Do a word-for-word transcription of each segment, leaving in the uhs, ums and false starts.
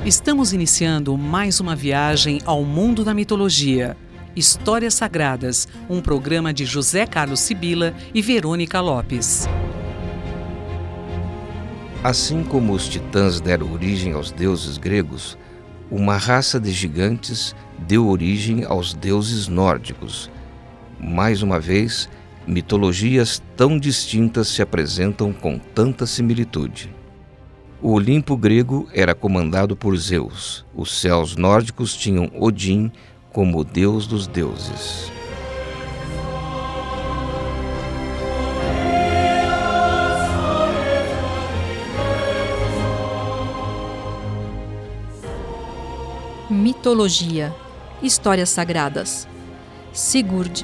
Estamos iniciando mais uma viagem ao mundo da mitologia. Histórias Sagradas, um programa de José Carlos Sibila e Verônica Lopes. Assim como os titãs deram origem aos deuses gregos, uma raça de gigantes deu origem aos deuses nórdicos. Mais uma vez, mitologias tão distintas se apresentam com tanta similitude. O Olimpo grego era comandado por Zeus. Os céus nórdicos tinham Odin como o deus dos deuses. Mitologia. Histórias sagradas. Sigurd.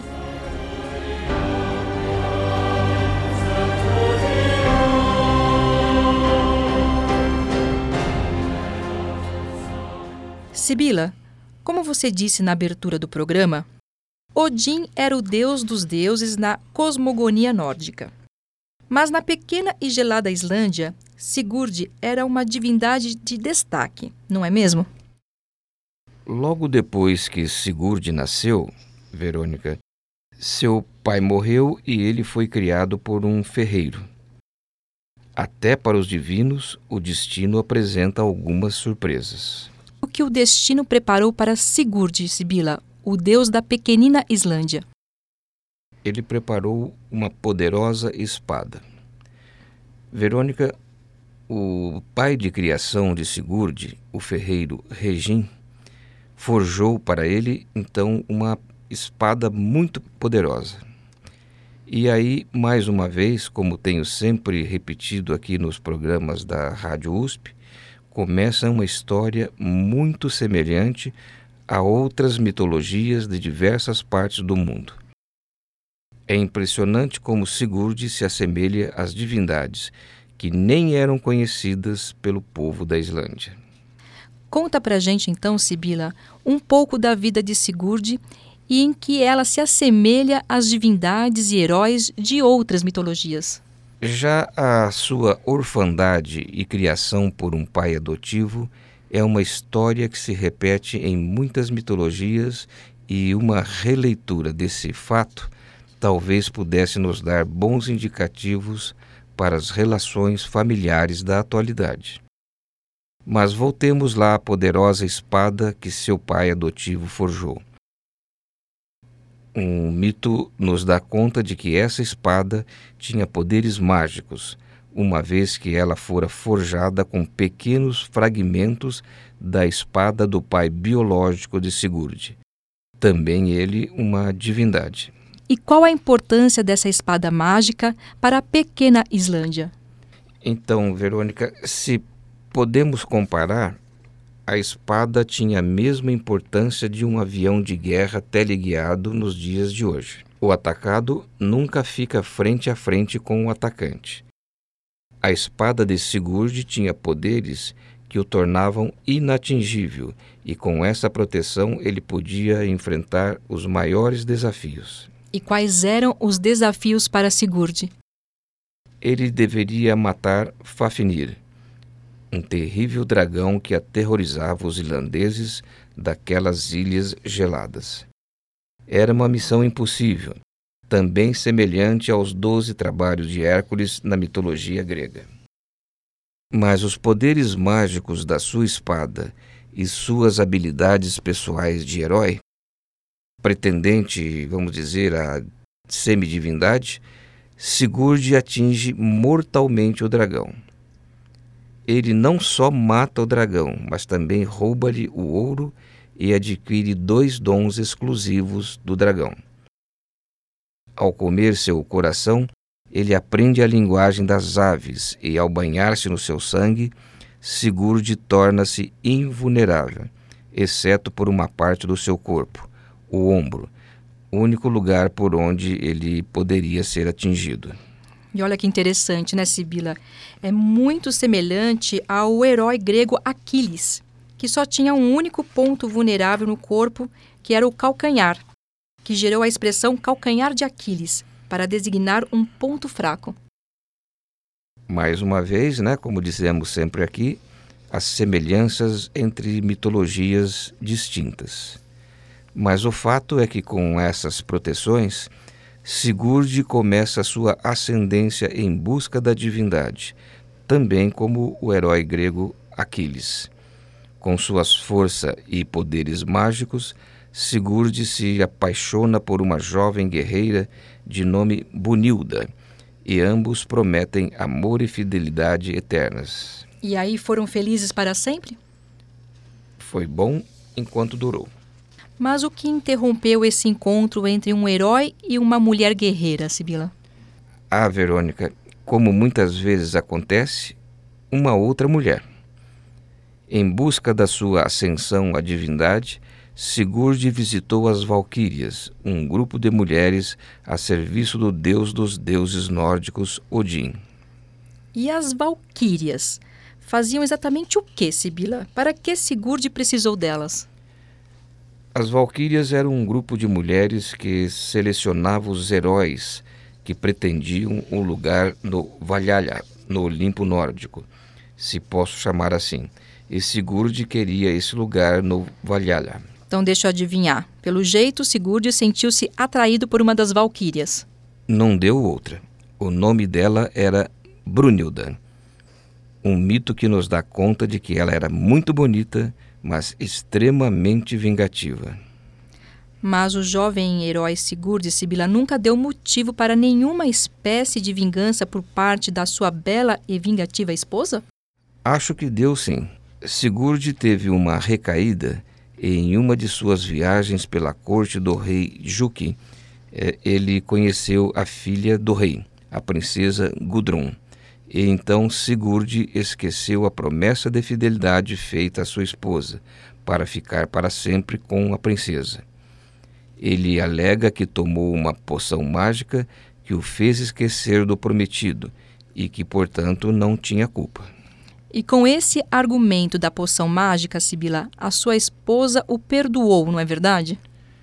Sibila, como você disse na abertura do programa, Odin era o deus dos deuses na cosmogonia nórdica. Mas na pequena e gelada Islândia, Sigurd era uma divindade de destaque, não é mesmo? Logo depois que Sigurd nasceu, Verônica, seu pai morreu e ele foi criado por um ferreiro. Até para os divinos, o destino apresenta algumas surpresas. O que o destino preparou para Sigurd, Sibila, o deus da pequenina Islândia? Ele preparou uma poderosa espada. Verônica, o pai de criação de Sigurd, o ferreiro Regin, forjou para ele, então, uma espada muito poderosa. E aí, mais uma vez, como tenho sempre repetido aqui nos programas da Rádio U S P, começa uma história muito semelhante a outras mitologias de diversas partes do mundo. É impressionante como Sigurd se assemelha às divindades que nem eram conhecidas pelo povo da Islândia. Conta pra gente então, Sibila, um pouco da vida de Sigurd e em que ela se assemelha às divindades e heróis de outras mitologias. Já a sua orfandade e criação por um pai adotivo é uma história que se repete em muitas mitologias e uma releitura desse fato talvez pudesse nos dar bons indicativos para as relações familiares da atualidade. Mas voltemos lá à poderosa espada que seu pai adotivo forjou. Um mito nos dá conta de que essa espada tinha poderes mágicos, uma vez que ela fora forjada com pequenos fragmentos da espada do pai biológico de Sigurd, também ele uma divindade. E qual a importância dessa espada mágica para a pequena Islândia? Então, Verônica, se podemos comparar, a espada tinha a mesma importância de um avião de guerra teleguiado nos dias de hoje. O atacado nunca fica frente a frente com o atacante. A espada de Sigurd tinha poderes que o tornavam inatingível, e com essa proteção ele podia enfrentar os maiores desafios. E quais eram os desafios para Sigurd? Ele deveria matar Fafnir, um terrível dragão que aterrorizava os irlandeses daquelas ilhas geladas. Era uma missão impossível, também semelhante aos doze trabalhos de Hércules na mitologia grega. Mas os poderes mágicos da sua espada e suas habilidades pessoais de herói, pretendente, vamos dizer, a semidivindade, Sigurd atinge mortalmente o dragão. Ele não só mata o dragão, mas também rouba-lhe o ouro e adquire dois dons exclusivos do dragão. Ao comer seu coração, ele aprende a linguagem das aves e, ao banhar-se no seu sangue, Sigurd torna-se invulnerável, exceto por uma parte do seu corpo, o ombro, o único lugar por onde ele poderia ser atingido. E olha que interessante, né, Sibila? É muito semelhante ao herói grego Aquiles, que só tinha um único ponto vulnerável no corpo, que era o calcanhar, que gerou a expressão calcanhar de Aquiles, para designar um ponto fraco. Mais uma vez, né, como dizemos sempre aqui, as semelhanças entre mitologias distintas. Mas o fato é que com essas proteções, Sigurd começa sua ascendência em busca da divindade, também como o herói grego Aquiles. Com suas forças e poderes mágicos, Sigurd se apaixona por uma jovem guerreira de nome Brunilda, e ambos prometem amor e fidelidade eternas. E aí foram felizes para sempre? Foi bom enquanto durou. Mas o que interrompeu esse encontro entre um herói e uma mulher guerreira, Sibila? Ah, Verônica, como muitas vezes acontece, uma outra mulher. Em busca da sua ascensão à divindade, Sigurd visitou as Valquírias, um grupo de mulheres a serviço do deus dos deuses nórdicos, Odin. E as Valquírias faziam exatamente o que, Sibila? Para que Sigurd precisou delas? As Valquírias eram um grupo de mulheres que selecionava os heróis que pretendiam um lugar no Valhalla, no Olimpo nórdico, se posso chamar assim. E Sigurd queria esse lugar no Valhalla. Então deixa eu adivinhar. Pelo jeito, Sigurd sentiu-se atraído por uma das Valquírias. Não deu outra. O nome dela era Brunilda. Um mito que nos dá conta de que ela era muito bonita, mas extremamente vingativa. Mas o jovem herói Sigurd, Sibila, nunca deu motivo para nenhuma espécie de vingança por parte da sua bela e vingativa esposa? Acho que deu sim. Sigurd teve uma recaída em uma de suas viagens pela corte do rei Juki. Ele conheceu a filha do rei, a princesa Gudrun. E então Sigurd esqueceu a promessa de fidelidade feita à sua esposa, para ficar para sempre com a princesa. Ele alega que tomou uma poção mágica que o fez esquecer do prometido e que, portanto, não tinha culpa. E com esse argumento da poção mágica, Sibila, a sua esposa o perdoou, não é verdade?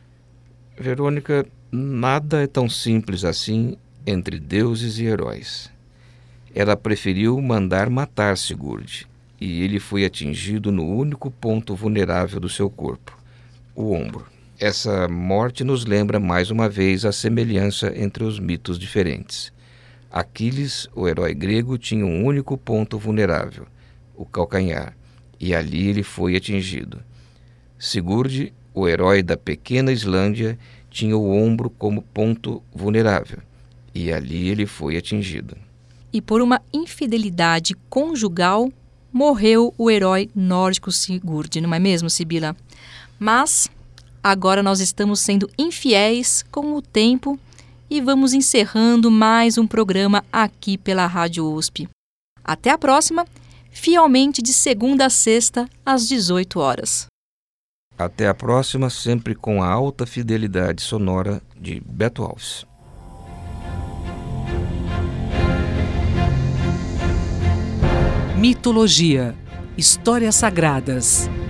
Verônica, nada é tão simples assim entre deuses e heróis. Ela preferiu mandar matar Sigurd, e ele foi atingido no único ponto vulnerável do seu corpo, o ombro. Essa morte nos lembra mais uma vez a semelhança entre os mitos diferentes. Aquiles, o herói grego, tinha um único ponto vulnerável, o calcanhar, e ali ele foi atingido. Sigurd, o herói da pequena Islândia, tinha o ombro como ponto vulnerável, e ali ele foi atingido. E por uma infidelidade conjugal, morreu o herói nórdico Sigurd, não é mesmo, Sibila? Mas agora nós estamos sendo infiéis com o tempo e vamos encerrando mais um programa aqui pela Rádio U S P. Até a próxima, fielmente de segunda a sexta, às dezoito horas. Até a próxima, sempre com a alta fidelidade sonora de Beto Alves. Mitologia, histórias sagradas.